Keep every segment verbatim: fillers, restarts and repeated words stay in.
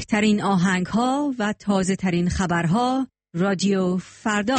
بهترین آهنگ‌ها و تازه‌ترین خبرها رادیو فردا.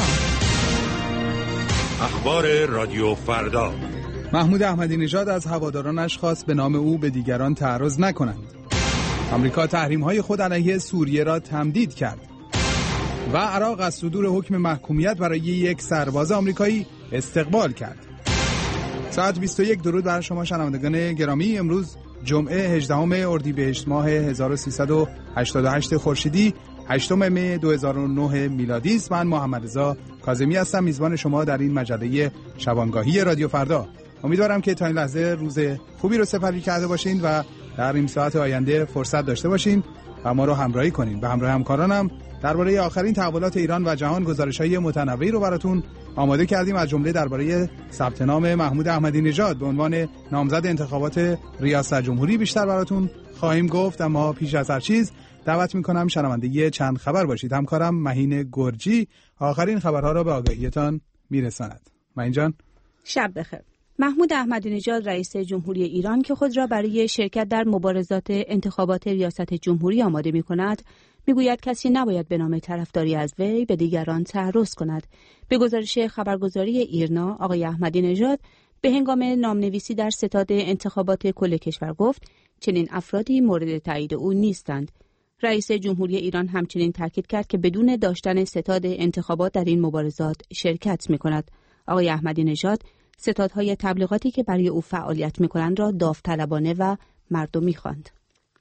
اخبار رادیو فردا. محمود احمدی نژاد از هوادارانش خواست به نام او به دیگران تعرض نکنند. آمریکا تحریم‌های خود علیه سوریه را تمدید کرد. و عراق از صدور حکم محکومیت برای یک سرباز آمریکایی استقبال کرد. ساعت بیست و یک درود بر شما شنوندگان گرامی. امروز جمعه هجدهم اردیبهشت ماه هزار و سیصد و هشتاد و هشت خورشیدی، هشتم می دو هزار و نه میلادی است. من محمد رضا کاظمی هستم، میزبان شما در این مجله شبانگاهی رادیو فردا. امیدوارم که تا این لحظه روز خوبی رو سپری کرده باشین و در این ساعت آینده فرصت داشته باشین و ما رو همراهی کنین. به همراه همکارانم درباره آخرین تحولات ایران و جهان گزارش‌های متنوعی رو براتون آماده کردیم، از جمله درباره ثبت نام محمود احمدی نژاد به عنوان نامزد انتخابات ریاست جمهوری بیشتر براتون خواهیم گفت. اما پیش از هر چیز دعوت می‌کنم شنونده چند خبر باشید. همکارم مهین گرجی آخرین خبرها را به آگاهیتان میرساند. مهین جان، شب بخیر. محمود احمدی نژاد رئیس جمهوری ایران که خود را برای شرکت در مبارزات انتخابات ریاست جمهوری آماده می‌کند، میگوید کسی نباید به نام طرفداری از وی به دیگران تعرض کند. به گزارش خبرگزاری ایرنا، آقای احمدی نژاد به هنگام نامنویسی در ستاد انتخابات کل کشور گفت چنین افرادی مورد تایید او نیستند. رئیس جمهوری ایران همچنین تاکید کرد که بدون داشتن ستاد انتخابات در این مبارزات شرکت می‌کند. آقای احمدی نژاد ستادهای تبلیغاتی که برای او فعالیت می‌کنند را داوطلبانه و مردمی خواند.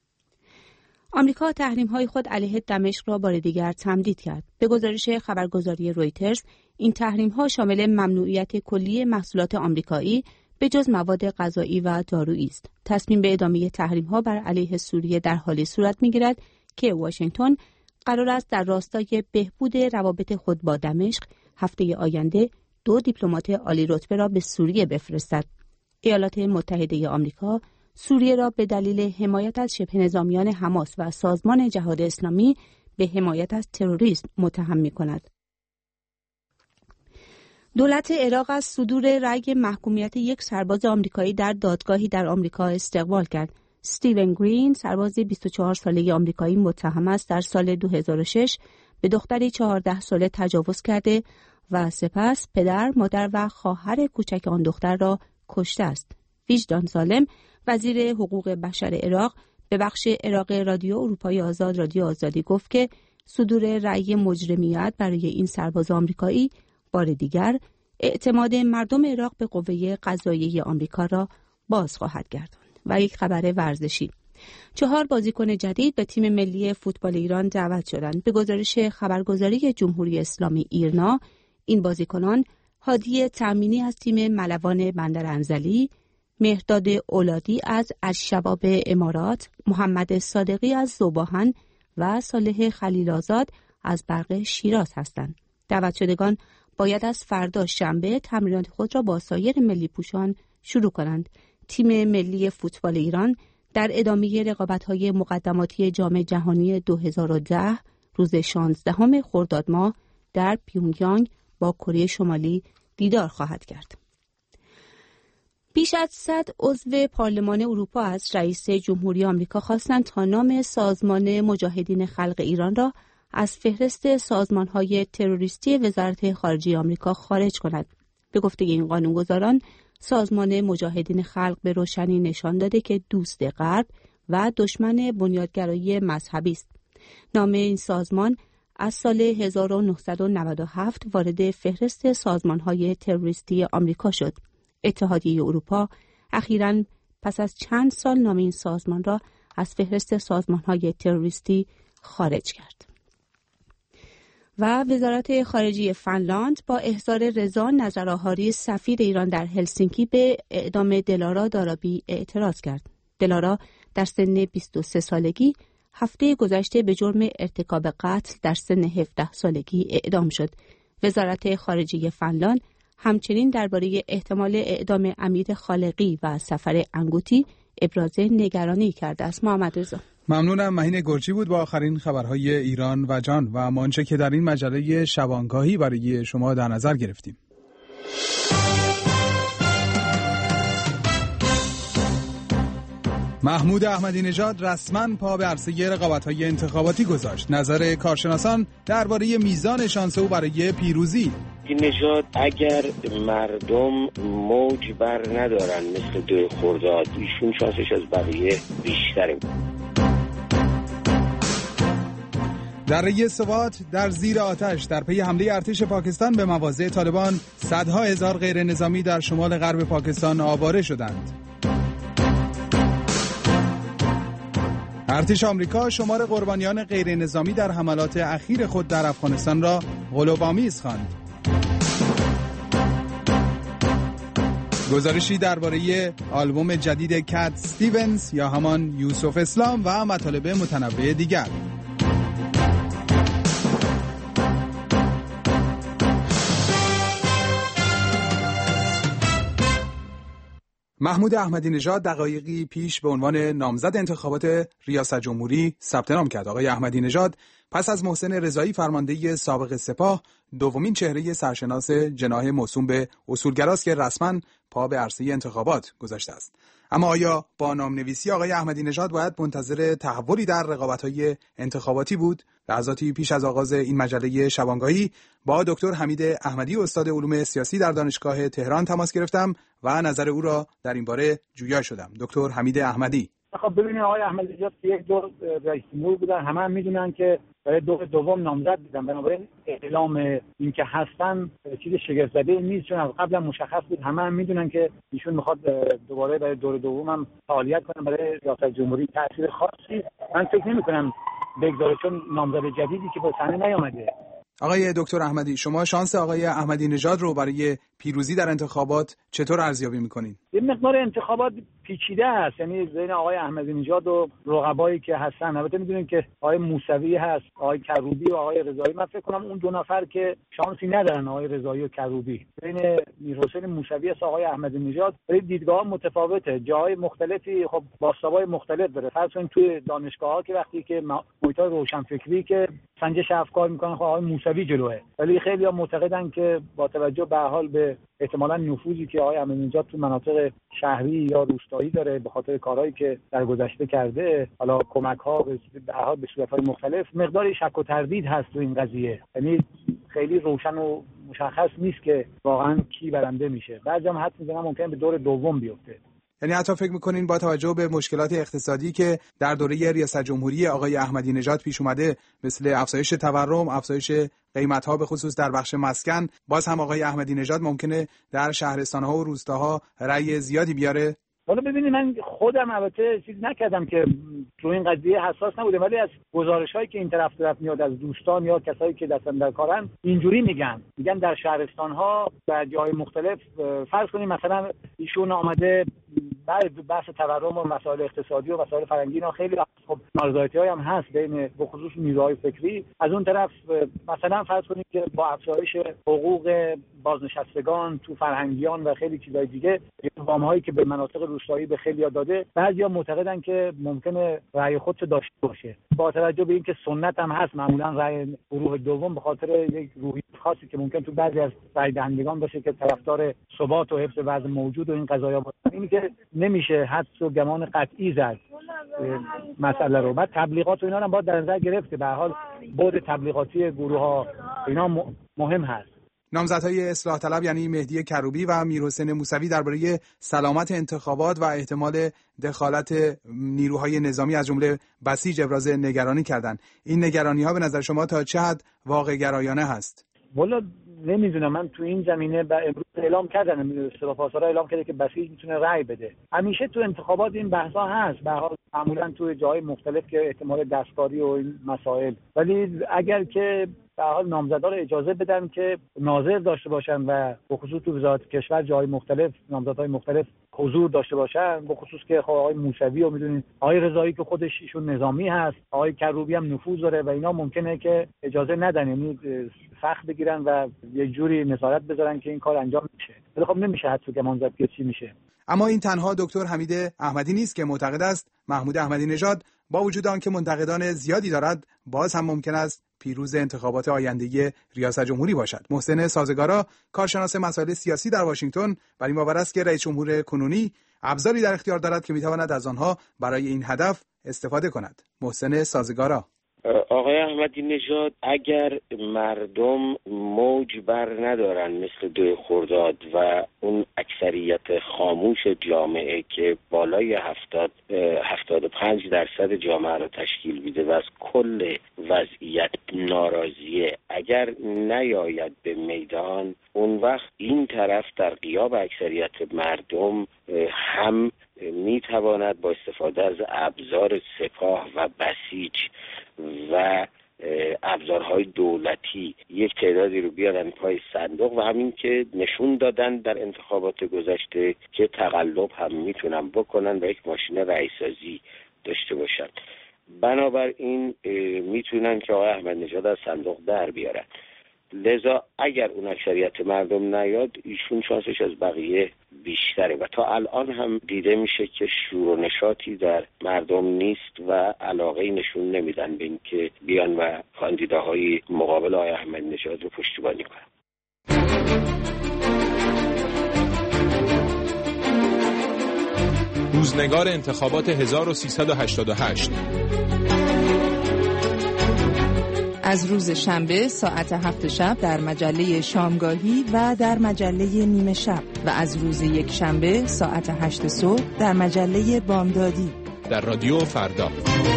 آمریکا تحریم‌های خود علیه دمشق را بار دیگر تمدید کرد. به گزارش خبرگزاری رویترز، این تحریم‌ها شامل ممنوعیت کلی محصولات آمریکایی به جز مواد غذایی و دارویی است. تصمیم به ادامه تحریم‌ها بر علیه سوریه در حالی صورت می‌گیرد که واشنگتن قرار است در راستای بهبود روابط خود با دمشق هفته آینده دو دیپلمات عالی رتبه را به سوریه بفرستد. ایالات متحده آمریکا سوریه را به دلیل حمایت از شبه نظامیان حماس و سازمان جهاد اسلامی به حمایت از تروریسم متهم می‌کند. دولت عراق از صدور رأی محکومیت یک سرباز آمریکایی در دادگاهی در آمریکا استقبال کرد. استیون گرین، سرباز بیست و چهار ساله آمریکایی، متهم است در سال دو هزار و شش به دختری چهارده ساله تجاوز کرده و سپس پدر، مادر و خواهر کوچک آن دختر را کشته است. وجدان سالم، وزیر حقوق بشر عراق، به بخش عراق رادیو اروپای آزاد رادیو آزادی گفت که صدور رأی مجرمیت برای این سرباز آمریکایی بار دیگر اعتماد مردم عراق به قوه قضاییه آمریکا را باز خواهد گرداند. و یک خبر ورزشی: چهار بازیکن جدید به تیم ملی فوتبال ایران دعوت شدند. به گزارش خبرگزاری جمهوری اسلامی ایرنا، این بازیکنان هادی تامینی از تیم ملوان بندرانزلی، مهرداد اولادی از الشباب امارات، محمد صادقی از ذوباهن و صالح خلیل‌آزاد از برق شیراز هستند. دعوت شدگان باید از فردا شنبه تمرینات خود را با سایر ملی پوشان شروع کنند. تیم ملی فوتبال ایران در ادامه رقابت‌های مقدماتی جام جهانی دو هزار و ده روز شانزدهم خرداد ماه در پیونگیانگ با کره شمالی دیدار خواهد کرد. بیش از صد عضو پارلمان اروپا از رئیس جمهوری آمریکا خواستند تا نام سازمان مجاهدین خلق ایران را از فهرست سازمان‌های تروریستی وزارت خارجه آمریکا خارج کند. به گفته این قانونگذاران، سازمان مجاهدین خلق به روشنی نشان داده که دوست غرب و دشمن بنیادگرایی مذهبی است. نام این سازمان از سال هزار و نهصد و نود و هفت وارد فهرست سازمان‌های تروریستی آمریکا شد. اتحادیه اروپا اخیراً پس از چند سال نام این سازمان را از فهرست سازمان‌های تروریستی خارج کرد. و وزارت خارجه فنلاند با احضار رضا نظرآهاری سفیر ایران در هلسینکی به اعدام دلارا دارابی اعتراض کرد. دلارا در سن بیست و سه سالگی هفته گذشته به جرم ارتکاب قتل در سن هفده سالگی اعدام شد. وزارت خارجه فنلاند همچنین درباره احتمال اعدام امیر خالقی و سفر انگوتی ابراز نگرانی کرده است. محمد رضا. ممنونم. مهین گرجی بود با آخرین خبرهای ایران و جهان و آنچه که در این مجله شبانگاهی برای شما در نظر گرفتیم. محمود احمدی نژاد رسما پا به عرصه رقابت‌های انتخاباتی گذاشت. نظر کارشناسان درباره میزان شانس او برای پیروزی. این نژاد اگر مردم موج بر ندارن مثل دو خرداد، ایشون شانسش از بقیه بیشتره. دره سوات در زیر آتش در پی حمله ارتش پاکستان به مواضع طالبان، صدها هزار غیر نظامی در شمال غرب پاکستان آواره شدند. ارتش آمریکا شمار قربانیان غیر نظامی در حملات اخیر خود در افغانستان را غلوآمیز خواند. گزارشی درباره آلبوم جدید کات استیونز یا همان یوسف اسلام و مطالب متنوع دیگر. محمود احمدی نژاد دقایقی پیش به عنوان نامزد انتخابات ریاست جمهوری ثبت نام کرد. آقای احمدی نژاد پس از محسن رضایی فرمانده سابق سپاه دومین چهره سرشناس جناح موسوم به اصولگراست که رسما پا به عرصه انتخابات گذاشته است. اما آیا با نامنویسی آقای احمدی نژاد باید منتظر تحولی در رقابت‌های انتخاباتی بود؟ لحظاتی پیش از آغاز این مجله شبانگاهی با دکتر حمید احمدی استاد علوم سیاسی در دانشگاه تهران تماس گرفتم و نظر او را در این باره جویا شدم. دکتر حمید احمدی: خب ببینید آقای احمدی نژاد یک دور رئیس جمهور بودن، همه هم میدونن که برای دور دوم نامزد بودن، بنابراین اعلام این که هستن چیز شگفت‌زده نیست، چون از قبلا مشخص بود، همه هم میدونن که ایشون میخواد دوباره برای دور دوم هم فعالیت کنه برای ریاست جمهوری. تاثیر خاصی من فکر نمی‌کنم بگذاره، چون نامزد جدیدی که به صحنه نیامده. آقای دکتر احمدی، شما شانس آقای احمدی نژاد رو برای پیروزی در انتخابات چطور ارزیابی می‌کنید؟ یه مقدار انتخابات پیچیده است، یعنی بین آقای احمدی نژاد و رقبایی که هستن. البته می‌دونید که آقای موسوی هست، آقای کروبی و آقای رضایی. من فکر کنم اون دو نفر که شانسی ندارن، آقای رضایی و کروبی. بین میرحسین موسوی است آقای احمدی نژاد، ولی دیدگاه متفاوته. جاهای مختلفی خب باسابای مختلف داره. فرض کنید توی دانشگاه‌ها که وقتی که محیط‌های روشنفکری که سنجش افکار می‌کنن، خب آقای موسوی جلوه، ولی خیلی‌ها معتقدن که با توجه به حال به احتمالاً نفوذی که آقای احمدی نژاد تو مناطق شهری یا روستایی داره به خاطر کارهایی که در گذشته کرده، حالا کمک‌ها به هر به صورت‌های مختلف، مقداری شک و تردید هست تو این قضیه. یعنی خیلی روشن و مشخص نیست که واقعاً کی برنده میشه. بعضی هم حد می‌زنن ممکنه به دور دوم بیفته. یعنی حتی فکر می‌کنین با توجه به مشکلات اقتصادی که در دوره ریاست جمهوری آقای احمدی نژاد پیش اومده، مثل افزایش تورم، افزایش قیمت‌ها به خصوص در بخش مسکن، باز هم آقای احمدی نژاد ممکنه در شهرستان‌ها و روستاها رأی زیادی بیاره؟ حالا ببینید، من خودم البته چیز نکردم که تو این قضیه حساس نبودم، ولی از گزارش‌هایی که این طرف طرف میاد از دوستان یا کسایی که دستن در کارن اینجوری میگن میگن در شهرستان‌ها در جای مختلف، فرض کنید مثلا ایشون آمده بعد بحث تورم و مسائل اقتصادی و مسائل فرهنگی اینا خیلی خب نارضایتی‌هایی هم هست بین به خصوص نیروهای فکری. از اون طرف مثلا فرض کنید که با افزایش حقوق بازنشستگان تو فرهنگیان و خیلی چیزای دیگه، وام‌هایی که به مناطق روستایی به خیلی‌ها داده، بعضیا معتقدن که ممکنه رأی خودش داشته باشه. با توجه به اینکه سنت هم هست معمولا رأی گروه دوم به خاطر یک روحیه خاصی که ممکن تو بعضی از رأی دهندگان باشه که طرفدار ثبات و حفظ وضع موجود و این قضايا باشن، اینی که نمیشه حدس و گمان قطعی زد مسئله رو. بعد تبلیغات و اینا هم باید در نظر گرفت که به هر حال بعد تبلیغاتی گروه‌ها اینا مهم هست. نامزدهای اصلاح طلب یعنی مهدی کروبی و میرحسین موسوی درباره سلامت انتخابات و احتمال دخالت نیروهای نظامی از جمله بسیج ابراز نگرانی کردند. این نگرانی‌ها به نظر شما تا چه حد واقع گرایانه هست؟ والا نمیدونم. من تو این زمینه با امروز اعلام کردن، سپاسگزارا اعلام کرده که بسیج میتونه رأی بده. همیشه تو انتخابات این بحثا هست، به هر حال معمولا تو جای مختلف که احتمال دستکاری و این مسائل، ولی اگر که به هر حال نامزدا رو اجازه بدن که ناظر داشته باشن و به خصوص تو وزارت کشور جای مختلف نامزدهای مختلف حضور داشته باشن، به خصوص که خب آقای موسوی رو میدونید، آقای رضایی که خودش ایشون نظامی هست، آقای کروبی هم نفوذ داره و اینا ممکنه که اجازه ندن، یعنی سخت بگیرن و یه جوری نظارت بذارن که این کار انجام میشه. ولی خب نمیشه حتی که گمان زد که چی میشه. اما این تنها دکتر حمید احمدی نیست که معتقد است محمود احمدی نژاد با وجود آنکه منتقدان زیادی دارد، باز هم ممکن است پیروز انتخابات آینده ریاست جمهوری باشد. محسن سازگارا، کارشناس مسائل سیاسی در واشنگتن، بر این باور است که رئیس جمهور کنونی ابزاری در اختیار دارد که میتواند از آنها برای این هدف استفاده کند. محسن سازگارا: آقای احمدی نژاد اگر مردم موج بر ندارن مثل دو خرداد و اون اکثریت خاموش جامعه که بالای هفتاد هفتاد و پنج درصد جامعه رو تشکیل میده و از کل وضعیت ناراضیه، اگر نیاید به میدان، اون وقت این طرف در غیاب اکثریت مردم هم میتواند با استفاده از ابزار سپاه و بسیج و ابزارهای دولتی یک تعدادی رو بیارن پای صندوق و همین که نشون دادن در انتخابات گذشته که تقلب هم میتونن بکنن و یک ماشین رئیسازی داشته باشن. بنابراین میتونن که آقای احمدی نژاد از صندوق در بیارن. لذا اگر اون اکثریت مردم نیاد، ایشون شانسش از بقیه بیشتره و تا الان هم دیده میشه که شور و نشاطی در مردم نیست و علاقه نشون نمیدن به این که بیان و کاندیداهای مقابل آقای احمدی نژاد رو پشتیبانی کنن. روزنگار انتخابات هزار و سیصد و هشتاد و هشت از روز شنبه ساعت هفت شب در مجله شامگاهی و در مجله نیمه شب و از روز یک شنبه ساعت هشت صبح در مجله بامدادی در رادیو فردا.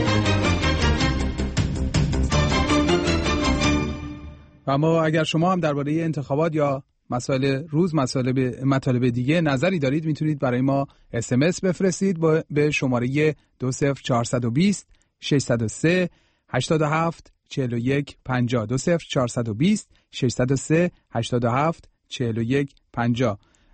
و اما اگر شما هم درباره انتخابات یا مسائل روز مطالب مطالب دیگه نظری دارید، میتونید برای ما اس ام اس بفرستید به شماره دو صفر چهارصد و بیست ششصد و سه هشتاد و هفت چهل و یک پنجاه دو صفر چهارصد و بیست ششصد و سه هشتاد و هفت چهل و یک پنجاه.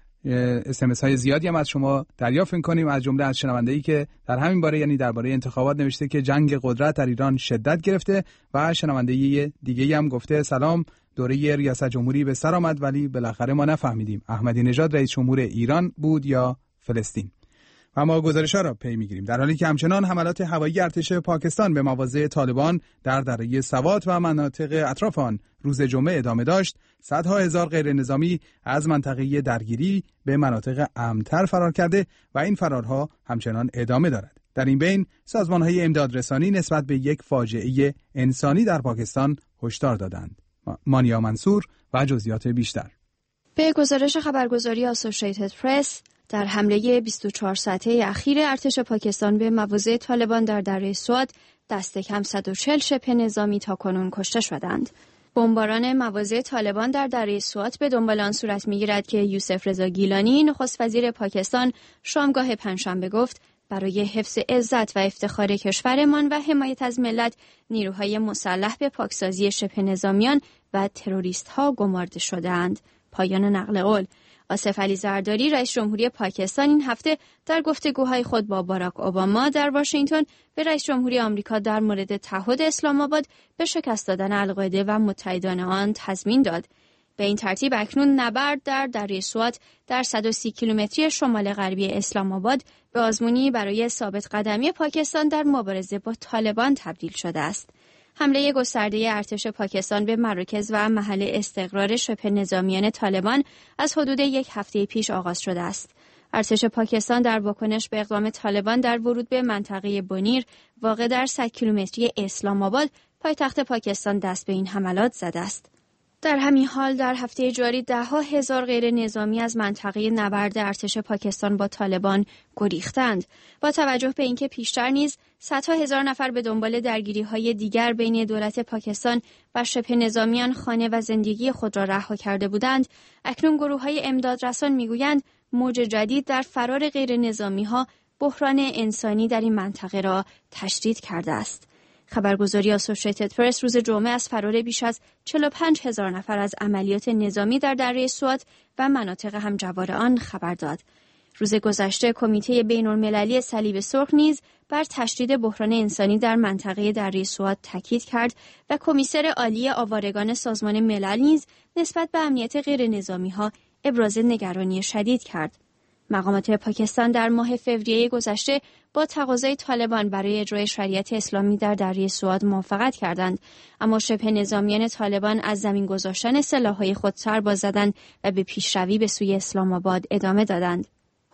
اس ام اس های زیادی هم از شما دریافت می‌کنیم، از جمله از شنونده‌ای که در همین باره یعنی درباره انتخابات نوشته که جنگ قدرت در ایران شدت گرفته و شنونده دیگه‌ای هم گفته سلام، دوره ریاست جمهوری به سر آمد ولی بالاخره ما نفهمیدیم احمدی نژاد رئیس جمهور ایران بود یا فلسطین. و ما گزارش‌ها را پی می‌گیریم در حالی که همچنان حملات هوایی ارتش پاکستان به مواضع طالبان در دره سوات و مناطق اطراف آن روز جمعه ادامه داشت، صدها هزار غیر نظامی از منطقه درگیری به مناطق امن‌تر فرار کرده و این فرارها همچنان ادامه دارد. در این بین سازمان‌های امدادرسانی نسبت به یک فاجعه انسانی در پاکستان هشدار دادند. مانیا منصور و جزئیات بیشتر. به گزارش خبرگزاری آسوشیتد پرس، در حمله بیست و چهار ساعته اخیر ارتش پاکستان به مواضع طالبان در دره سوات دست کم صد و چهل شبه نظامی تاکنون کشته شدند. بمباران مواضع طالبان در دره سوات به دنبال آن صورت می‌گیرد که یوسف رضا گیلانی نخست وزیر پاکستان شامگاه پنجشنبه گفت برای حفظ عزت و افتخار کشورمان و حمایت از ملت نیروهای مسلح به پاکسازی شبه نظامیان و تروریست‌ها گمارده شده‌اند. پایان نقل قول. آصف علی زرداری رئیس جمهوری پاکستان این هفته در گفتگوهای خود با باراک اوباما در واشنگتن به رئیس جمهوری آمریکا در مورد تعهد اسلام آباد به شکست دادن القاعده و متحدان آن تضمین داد. به این ترتیب اکنون نبرد در دره سوات در صد و سی کیلومتری شمال غربی اسلام آباد به آزمونی برای ثابت قدمی پاکستان در مبارزه با طالبان تبدیل شده است. حمله گسترده ارتش پاکستان به مراکز و محل استقرار شبه نظامیان طالبان از حدود یک هفته پیش آغاز شده است. ارتش پاکستان در واکنش به اقدام طالبان در ورود به منطقه بونیر واقع در صد کیلومتری اسلام آباد پایتخت پاکستان دست به این حملات زده است. در همین حال در هفته جاری ده‌ها هزار غیر نظامی از منطقه نبرد ارتش پاکستان با طالبان گریختند. با توجه به اینکه پیشتر نیز صدها هزار نفر به دنبال درگیری‌های دیگر بین دولت پاکستان و شبه نظامیان خانه و زندگی خود را رها کرده بودند، اکنون گروه‌های امدادرسان می‌گویند موج جدید در فرار غیر نظامی‌ها بحران انسانی در این منطقه را تشدید کرده است. خبرگزاری آسوشیتد پرس روز جمعه از فرار بیش از چهل و پنج هزار نفر از عملیات نظامی در دره سوات و مناطق همجوار آن خبر داد. روز گذشته کمیته بین‌المللی صلیب سرخ نیز بر تشدید بحران انسانی در منطقه دره سوات تاکید کرد و کمیسر عالی آوارگان سازمان ملل نیز نسبت به امنیت غیر نظامی‌ها ابراز نگرانی شدید کرد. مقامات پاکستان در ماه فوریه گذشته با تقاضای طالبان برای اجرای شریعت اسلامی در دره سوات موافقت کردند، اما شبه نظامیان طالبان از زمین گذاشتن سلاح‌های خود سر باز زدند و به پیشروی به سوی اسلام آباد ادامه دادند.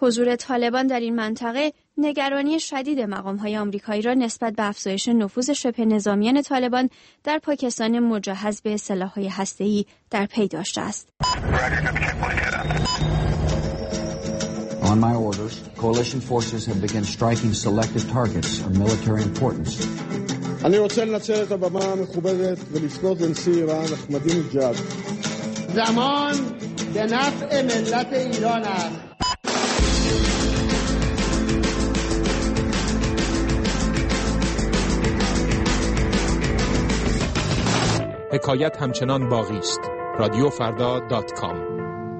حضور طالبان در این منطقه نگرانی شدید مقام‌های آمریکایی را نسبت به افزایش نفوذ شبه نظامیان طالبان در پاکستان مجهز به سلاح‌های هسته‌ای در پی داشته است. On my orders, coalition forces have begun striking selected targets of military importance. אני רוצה לנצל את הבמה המכובדת ולפנות לנשיא איראן אחמדינג'אד. زمان به نفع ملت ایران است. حکایت همچنان باقی است. رادیو فردا دات کام.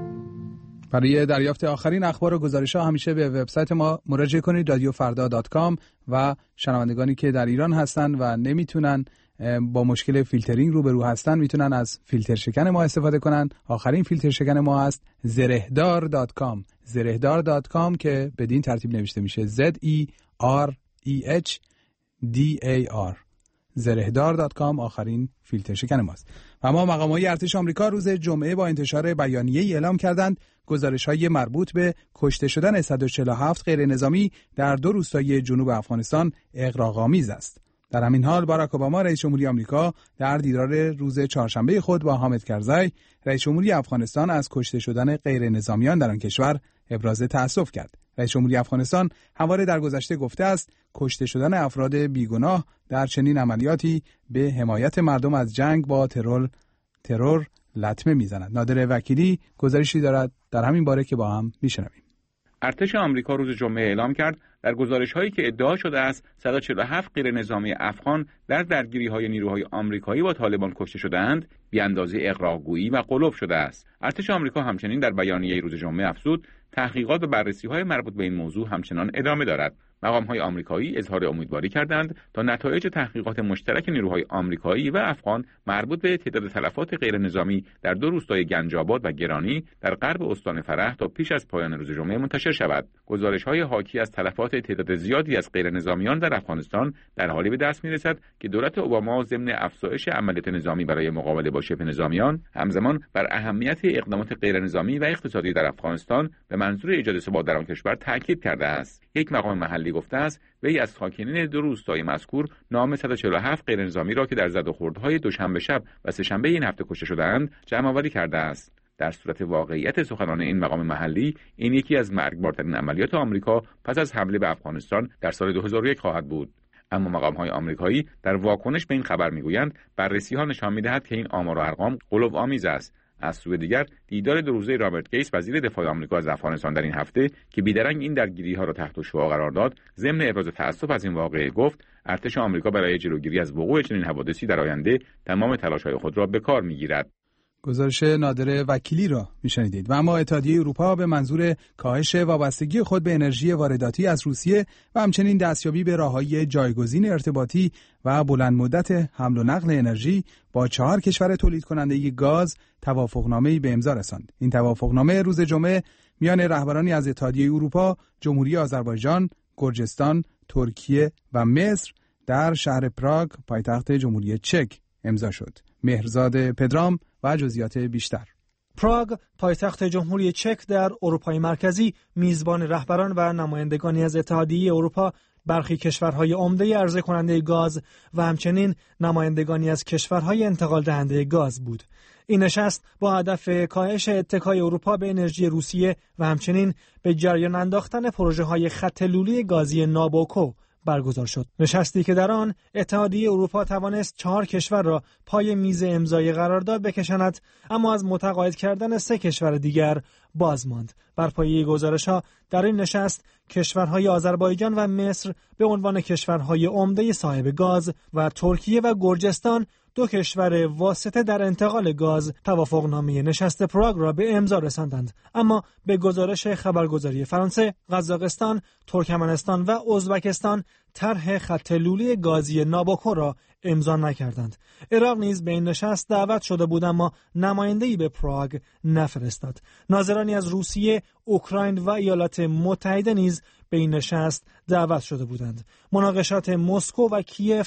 برای دریافت آخرین اخبار و گزارش‌ها همیشه به وبسایت ما مراجعه کنید رادیو فردا دات کام و شنوندگانی که در ایران هستن و نمیتونن با مشکل فیلترینگ روبرو هستن میتونن از فیلتر شکن ما استفاده کنن. آخرین فیلتر شکن ما هست زرهدار دات کام زرهدار دات کام که بدین ترتیب نوشته میشه Z E R E H D A R زرهدار دات کام آخرین فیلتر شکن ماست. و اما مقام‌های ارتش آمریکا روز جمعه با انتشار بیانیه‌ای اعلام کردند گزارش‌های مربوط به کشته شدن صد و چهل و هفت غیر نظامی در دو روستای جنوب افغانستان اغراق‌آمیز است. در همین حال باراک اوباما رئیس جمهوری آمریکا در دیدار روز چهارشنبه خود با حامد کرزی رئیس جمهوری افغانستان از کشته شدن غیر نظامیان در آن کشور ابراز تأسف کرد. رئیس جمهوری افغانستان همواره در گذشته گفته است کشته شدن افراد بیگناه در چنین عملیاتی به حمایت مردم از جنگ با ترور ترور لطمه میزند. نادر وکیلی گزارشی دارد در همین باره که با هم میشنویم. ارتش آمریکا روز جمعه اعلام کرد در گزارش‌هایی که ادعا شده است صد و چهل و هفت غیر نظامی افغان در درگیری‌های نیروهای آمریکایی با طالبان کشته شده‌اند، بی‌اندازه اغراق‌گویی و غلو شده است. ارتش آمریکا همچنین در بیانیه روز جمعه افزود تحقیقات و بررسی‌های مربوط به این موضوع همچنان ادامه دارد. مقام‌های آمریکایی اظهار امیدواری کردند تا نتایج تحقیقات مشترک نیروهای آمریکایی و افغان مربوط به تعداد تلفات غیر نظامی در دو روستای گنج‌آباد و گرانی در غرب استان فرح تا پیش از پایان روز جمعه منتشر شود. گزارش‌های حاکی از تلفات تعداد زیادی از غیر نظامیان در افغانستان در حالی به دست می‌رسد که دولت اوباما ضمن افزایش عملیات نظامی برای مقابله با شبه نظامیان همزمان بر اهمیت اقدامات غیر نظامی و اقتصادی در افغانستان به منظور ایجاد ثبات در آن کشور تاکید کرده است. یک مقام محلی گفته است وی از ساکنین دو روستای مذکور نام صد و چهل و هفت غیر نظامی را که در زد و خوردهای دوشنبه شب و سه‌شنبه این هفته کشته شده‌اند جمع‌آوری کرده است. در صورت واقعیت سخنان این مقام محلی، این یکی از مرگبارترین عملیات آمریکا پس از حمله به افغانستان در سال دو هزار و یک خواهد بود. اما مقام‌های آمریکایی در واکنش به این خبر می‌گویند بررسی‌ها نشان می‌دهد که این آمار و ارقام غلوآمیز است. از سوی دیگر دیدار دو روزه رابرت گیتس وزیر دفاع آمریکا از افغانستان در این هفته که بیدرنگ این درگیری‌ها را تحت شعاع قرار داد، ضمن ابراز تأسف از این واقعه گفت ارتش آمریکا برای جلوگیری از وقوع چنین حوادثی در آینده تمام تلاش‌های خود را به کار می‌گیرد. گزارش نادر وکیلی را میشنیدید. و اما اتحادیه اروپا به منظور کاهش وابستگی خود به انرژی وارداتی از روسیه و همچنین دستیابی به راههای جایگزین ارتباطی و بلند مدت حمل و نقل انرژی با چهار کشور تولید کننده گاز توافقنامه‌ای به امضا رساند. این توافقنامه روز جمعه میان رهبرانی از اتحادیه اروپا، جمهوری آذربایجان، گرجستان، ترکیه و مصر در شهر پراگ پایتخت جمهوری چک امضا شد. مهرزاد پدرام و جزئیات بیشتر. پراگ پایتخت جمهوری چک در اروپای مرکزی میزبان رهبران و نمایندگانی از اتحادیه اروپا، برخی کشورهای عمده عرضه کننده گاز و همچنین نمایندگانی از کشورهای انتقال دهنده گاز بود. این نشست با هدف کاهش اتکای اروپا به انرژی روسیه و همچنین به جریان انداختن پروژه‌های خط لوله گازی نابوکو برگزار شد. نشستی که در آن اتحادیه اروپا توانست چهار کشور را پای میز امضای قرارداد بکشاند، اما از متقاعد کردن سه کشور دیگر باز ماند. بر پایه گزارش‌ها در این نشست کشورهای آذربایجان و مصر به عنوان کشورهای عمده صاحب گاز و ترکیه و گرجستان، دو کشور واسطه در انتقال گاز، توافقنامه نشست پراگ را به امضا رساندند. اما به گزارش خبرگزاری فرانسه، قزاقستان، ترکمنستان و ازبکستان طرح خط لوله گازی نابوکو را امضا نکردند. عراق نیز به این نشست دعوت شده بود اما نماینده‌ای به پراگ نفرستاد. ناظرانی از روسیه، اوکراین و ایالات متحده نیز به این نشست دعوت شده بودند. مناقشات مسکو و کیف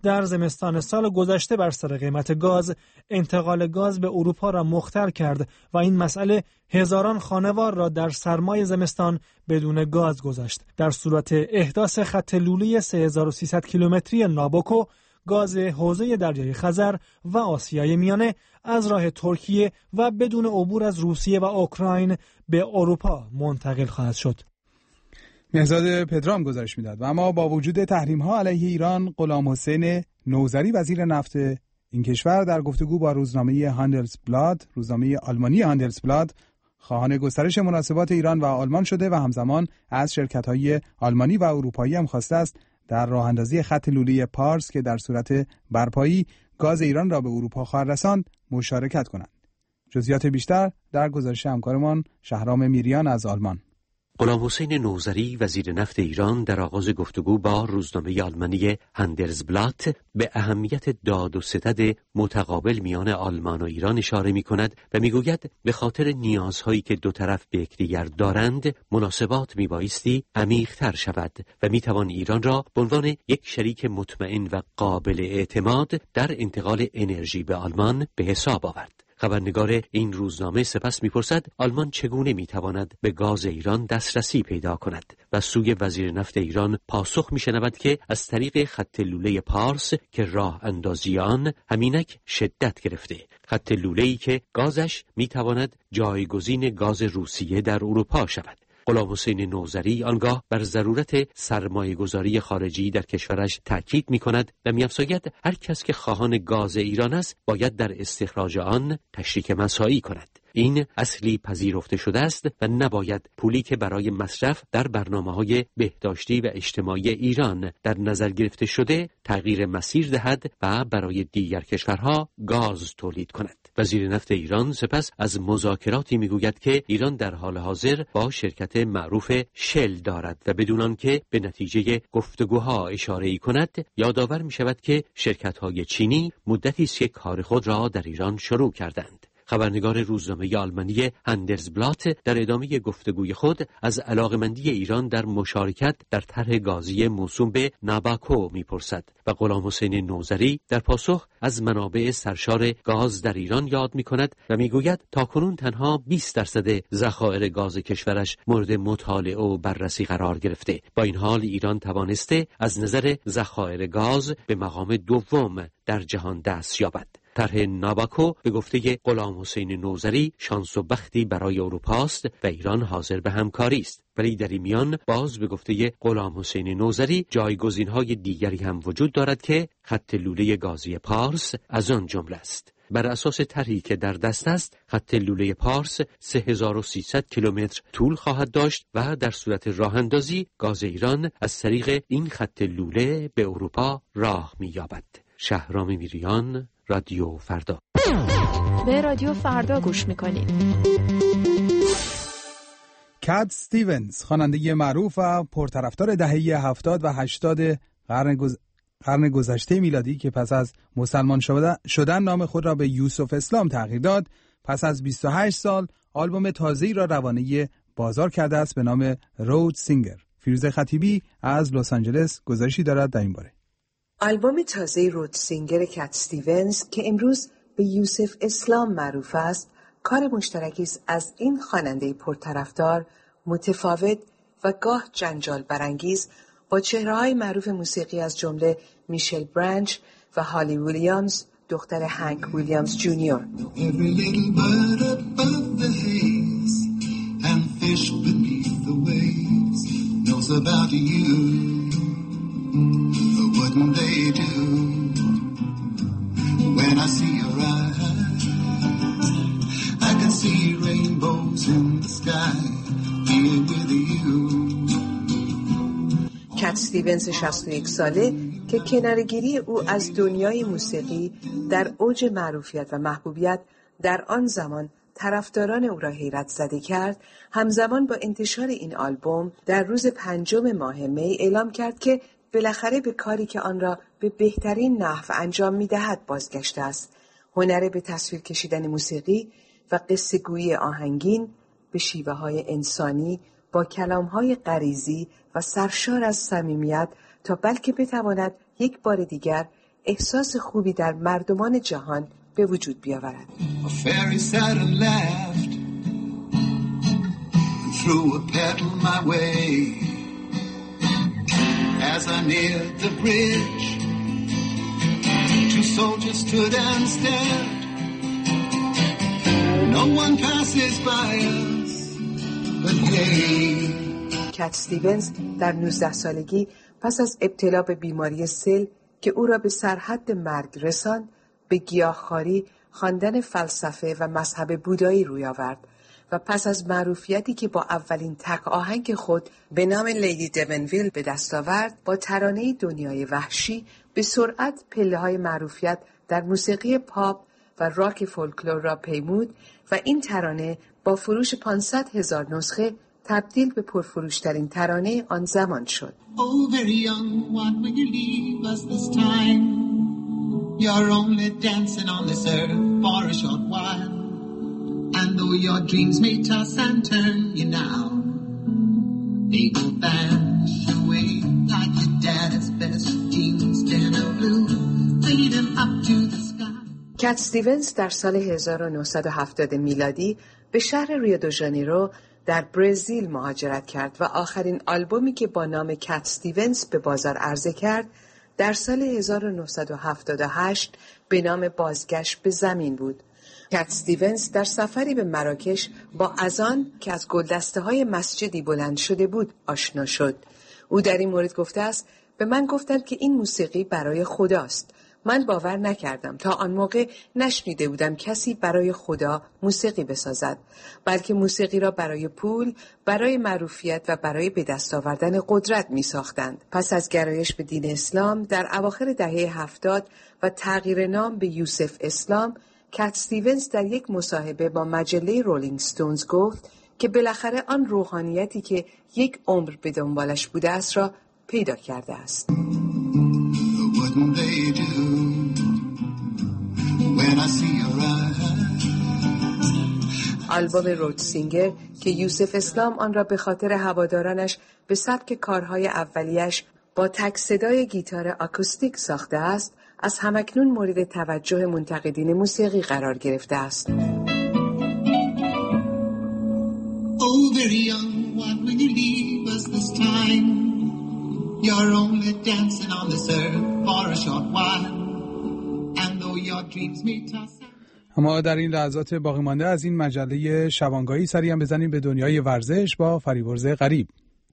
در زمستان سال گذشته بر سر قیمت گاز انتقال گاز به اروپا را مختل کرد و این مسئله هزاران خانوار را در سرمای زمستان بدون گاز گذاشت. در صورت احداث خط لوله سه هزار و سیصد کیلومتری نابوکو، گاز حوزه دریای خزر و آسیای میانه از راه ترکیه و بدون عبور از روسیه و اوکراین به اروپا منتقل خواهد شد. مهرزاد پدرام گزارش میداد. و اما با وجود تحریم ها علیه ایران، غلام حسین نوذری وزیر نفت این کشور در گفتگو با روزنامه هاندلسبلاد، روزنامه آلمانی هاندلسبلاد، خواهان گسترش مناسبات ایران و آلمان شده و همزمان از شرکت‌های آلمانی و اروپایی هم خواسته است در راه اندازی خط لوله پارس که در صورت برپایی گاز ایران را به اروپا خواهد رساند مشارکت کنند. جزئیات بیشتر در گزارش همکارمان شهرام میریان از آلمان. غلام حسین نوذری وزیر نفت ایران در آغاز گفتگو با روزنامه آلمانی هاندلسبلات به اهمیت داد و ستد متقابل میان آلمان و ایران اشاره می کند و می گوید به خاطر نیازهایی که دو طرف به یکدیگر دارند مناسبات می بایستی عمیق‌تر شود و می توان ایران را به عنوان یک شریک مطمئن و قابل اعتماد در انتقال انرژی به آلمان به حساب آورد. خبرنگار این روزنامه سپس می‌پرسد آلمان چگونه می‌تواند به گاز ایران دسترسی پیدا کند و سوی وزیر نفت ایران پاسخ می‌شنود که از طریق خط لوله پارس که راه اندازی آن همینک شدت گرفته، خط لوله‌ای که گازش می‌تواند جایگزین گاز روسیه در اروپا شود. غلام حسین نوذری آنگاه بر ضرورت سرمایه‌گذاری خارجی در کشورش تأکید می‌کند و می‌افزاید هر کس که خواهان گاز ایران است باید در استخراج آن تشریک مساعی کند. این اصلی پذیرفته شده است و نباید پولی که برای مصرف در برنامه‌های بهداشتی و اجتماعی ایران در نظر گرفته شده تغییر مسیر دهد و برای دیگر کشورها گاز تولید کند. وزیر نفت ایران سپس از مذاکراتی میگوید که ایران در حال حاضر با شرکت معروف شل دارد و بدون آنکه به نتیجه گفتگوها اشاره‌ای کند یادآور می‌شود که شرکت‌های چینی مدتی است که کار خود را در ایران شروع کردند. خبرنگار روزنامه آلمانی هاندلسبلات در ادامه گفتگوی خود از علاقمندی ایران در مشارکت در طرح گازی موسوم به ناباکو میپرسد و غلام حسین نوذری در پاسخ از منابع سرشار گاز در ایران یاد میکند و میگوید تاکنون تنها بیست درصد ذخایر گاز کشورش مورد مطالعه و بررسی قرار گرفته. با این حال ایران توانسته از نظر ذخایر گاز به مقام دوم در جهان دست یابد. طرح ناباکو به گفته غلام حسین نوذری شانس و بختی برای اروپاست و ایران حاضر به همکاری است، ولی در این میان باز به گفته غلام حسین نوذری جایگزین‌های دیگری هم وجود دارد که خط لوله گازی پارس از آن جمله است. بر اساس طرحی که در دست است خط لوله پارس سه هزار و سیصد کیلومتر طول خواهد داشت و در صورت راه اندازی گاز ایران از طریق این خط لوله به اروپا راه می‌یابد. شهرام میریان، رادیو فردا. به رادیو فردا گوش میکنید. کات استیونز، خواننده معروف و پرطرفدار دهه هفتاد و هشتاد قرن, گز... قرن گذشته میلادی که پس از مسلمان شدن نام خود را به یوسف اسلام تغییر داد، پس از بیست و هشت سال آلبوم تازه‌ای را روانه بازار کرده است به نام رود سینگر. فیروزه خطیبی از لس آنجلس گزارشی دارد در این باره. آلبوم تازه رود سینگر کات استیونز که امروز به یوسف اسلام معروف است، کار مشترکی است از این خواننده پرطرفدار، متفاوت و گاه جنجال برانگیز با چهره‌های معروف موسیقی از جمله میشل برانچ و هالی ویلیامز، دختر هنک ویلیامز جونیور. Wouldn't they do when I see your eyes? I can see rainbows in the sky here with you. کات استیونز شصت و یک ساله که کنارگیری او از دنیای موسیقی در اوج معروفیت و محبوبیت در آن زمان طرفداران او را حیرت زده کرد، همزمان با انتشار این آلبوم در روز پنجم ماه می اعلام کرد که بالاخره به کاری که آن را به بهترین نحو انجام می‌دهد بازگشته است. هنر به تصویر کشیدن موسیقی و قصه گویی آهنگین به شیوه‌های انسانی با کلام‌های غریزی و سرشار از صمیمیت تا بلکه بتواند یک بار دیگر احساس خوبی در مردمان جهان به وجود بیاورد. As I neared the bridge, two soldiers stood and stared. No one passes by us, but they. کت استیونز در نوزده سالگی پس از ابتلا به بیماری سل که او را به سرحد مرگ رساند، به گیاهخواری، خواندن فلسفه و مذهب بودایی روی آورد و پس از معروفیتی که با اولین تک آهنگ خود به نام لیدی دیونویل به دست آورد، با ترانه دنیای وحشی به سرعت پله‌های معروفیت در موسیقی پاپ و راک فولکلور را پیمود و این ترانه با فروش پانصد هزار نسخه تبدیل به پرفروشترین ترانه آن زمان شد. Oh, very young, what will you leave us this time? You're only dancing on this earth for a short while. And though your dreams may toss and turn you now, they will vanish away like your dad's best jeans, dinner blue, fading up to the sky. کت استیونز در سال هزار و نهصد و هفتاد میلادی به شهر ریو دو ژانیرو در برزیل مهاجرت کرد و آخرین آلبومی که با نام کت استیونز به بازار عرضه کرد در سال هزار و نهصد و هفتاد و هشت به نام بازگشت به زمین بود. کت استیونز در سفری به مراکش با اذان که از گلدسته‌های مسجدی بلند شده بود آشنا شد. او در این مورد گفته است: به من گفتند که این موسیقی برای خداست. من باور نکردم، تا آن موقع نشنیده بودم کسی برای خدا موسیقی بسازد، بلکه موسیقی را برای پول، برای معروفیت و برای به دست آوردن قدرت می ساختند. پس از گرایش به دین اسلام در اواخر دهه هفتاد و تغییر نام به یوسف اسلام، کت استیونز در یک مصاحبه با مجله رولینگ ستونز گفت که بالاخره آن روحانیتی که یک عمر به دنبالش بوده است را پیدا کرده است. آلبوم رود سینگر که یوسف اسلام آن را به خاطر هوادارانش به سبک کارهای اولیش با تک صدای گیتار آکوستیک ساخته است، از همکنون مورد توجه منتقدین موسیقی قرار گرفته است. Oh, very young, what will you leave us this time? You're only dancing on this earth for a short while. And though your dreams may toss. اما در این لحظات باقی مانده از این مجله شبانگاهی سری هم بزنیم به دنیای ورزش با فریبرز غریب.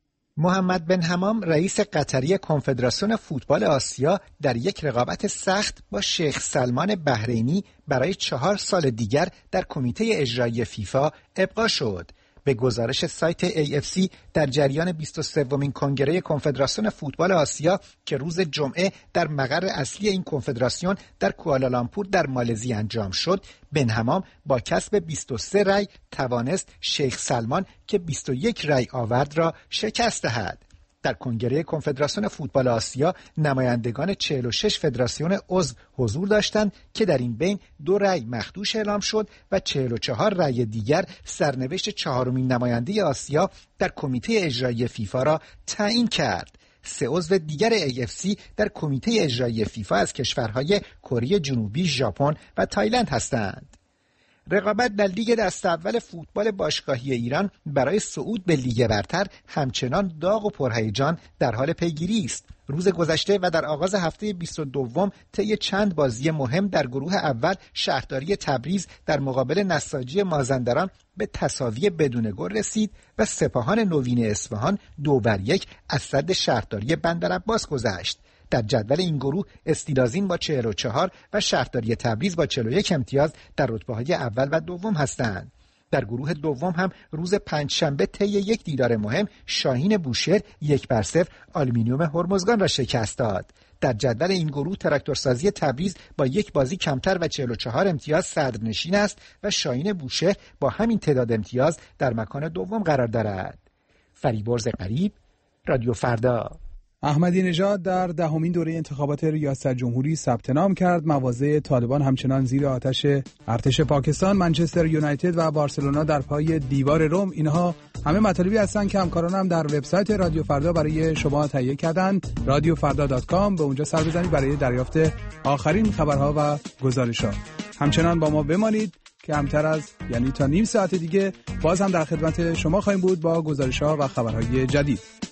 محمد بن حمام رئیس قطری کنفدراسیون فوتبال آسیا در یک رقابت سخت با شیخ سلمان بحرینی برای چهار سال دیگر در کمیته اجرایی فیفا ابقا شد. به گزارش سایت ای اف سی در جریان بیست و سومین کنگره کنفدراسیون فوتبال آسیا که روز جمعه در مقر اصلی این کنفدراسیون در کوالالامپور در مالزی انجام شد، بن حمام با کسب بیست و سه رأی توانست شیخ سلمان که بیست و یک رأی آورد را شکست دهد. در کنگره کنفدراسیون فوتبال آسیا نمایندگان چهل و شش فدراسیون عضو حضور داشتند که در این بین دو رأی مخدوش اعلام شد و چهل و چهار رأی دیگر سرنوشت چهارمین نماینده آسیا در کمیته اجرایی فیفا را تعیین کرد. سه عضو دیگر ای اف سی در کمیته اجرایی فیفا از کشورهای کره جنوبی، ژاپن و تایلند هستند. رقابت در لیگ دست اول فوتبال باشگاهی ایران برای صعود به لیگ برتر همچنان داغ و پرهیجان در حال پیگیری است. روز گذشته و در آغاز هفته بیست و دو طی چند بازی مهم در گروه اول شهرداری تبریز در مقابل نساجی مازندران به تساوی بدون گل رسید و سپاهان نوین اصفهان دو بر یک از سد شهرداری بندرعباس گذشت. در جدول این گروه استیلازین با چهل و چهار و شهرداری تبریز با چهل و یک امتیاز در رتبه‌های اول و دوم هستند. در گروه دوم هم روز پنجشنبه طی یک دیدار مهم شاهین بوشهر یک بر صفر آلومینیوم هرمزگان را شکست داد. در جدول این گروه تراکتورسازی تبریز با یک بازی کمتر و چهل و چهار امتیاز صدرنشین است و شاهین بوشهر با همین تعداد امتیاز در مکان دوم قرار دارد. فریبرز غریب، رادیو فردا. احمدی نژاد در دهمین دوره انتخابات ریاست جمهوری ثبت نام کرد. مواضع طالبان همچنان زیر آتش ارتش پاکستان، منچستر یونایتد و بارسلونا در پای دیوار روم. اینها همه مطالبی هستند که همکارانم هم در وبسایت رادیو فردا برای شما تهیه کردند. رادیو فردا دات کام، به اونجا سر بزنید برای دریافت آخرین خبرها و گزارش‌ها. همچنان با ما بمانید که کمتر از یعنی تا نیم ساعت دیگه باز هم در خدمت شما خواهیم بود با گزارش‌ها و خبرهای جدید.